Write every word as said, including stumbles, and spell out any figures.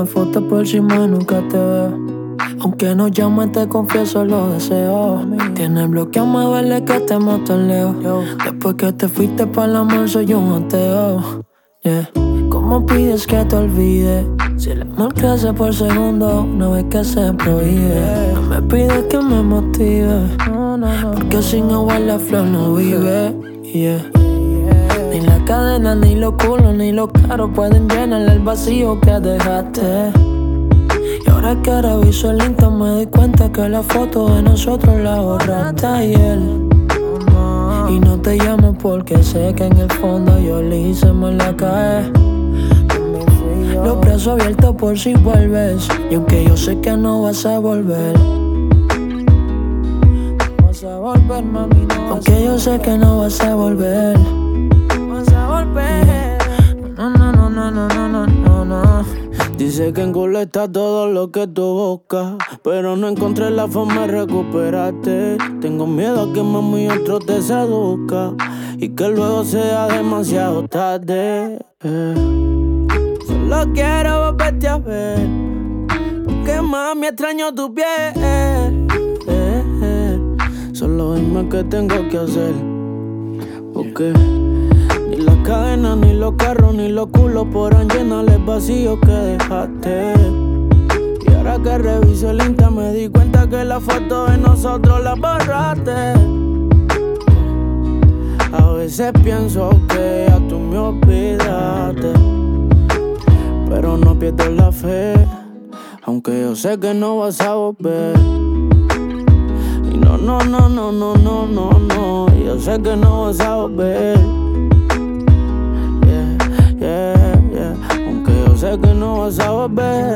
fotos por si más nunca te veo. Aunque no llames te confieso los deseos. Tienes bloqueado, me duele que estemos tan lejos. Después que te fuiste para el amor soy un ateo. Yeah. ¿Cómo pides que te olvide? Si el amor crece por segundo una vez que se prohíbe. No me pides que me motive, porque sin agua la flor no vive. Yeah. Ni la cadena, ni los culos, ni los caros pueden llenar el vacío que dejaste. Y ahora que reviso el Insta me doy cuenta que la foto de nosotros la borraste ayer. Y no te llamo porque sé que en el fondo yo le hice mal la cae. Los brazos abiertos por si vuelves. Y aunque yo sé que no vas a volver, no vas a volver, mami, no. Aunque yo sé que no vas a volver, no vas a volver. No, no, no, no, no, no, no, no. Dice que en Google está todo lo que tú buscas, pero no encontré la forma de recuperarte. Tengo miedo a que mami otro te seduzca y que luego sea demasiado tarde. eh. Solo quiero volverte a ver, porque mami extraño tu piel. eh, eh. Solo dime qué tengo que hacer, porque ni las cadenas, ni los carros, ni los culos podrán llenar el vacío que dejaste. Y ahora que reviso el Insta me di cuenta que la foto de nosotros la borraste. A veces pienso que ya tú me olvidaste, pero no pierdo la fe, aunque yo sé que no vas a volver. Y no, no, no, no, no, no, no, no, yo sé que no vas a volver. Yeah, yeah, aunque yo sé que no vas a volver.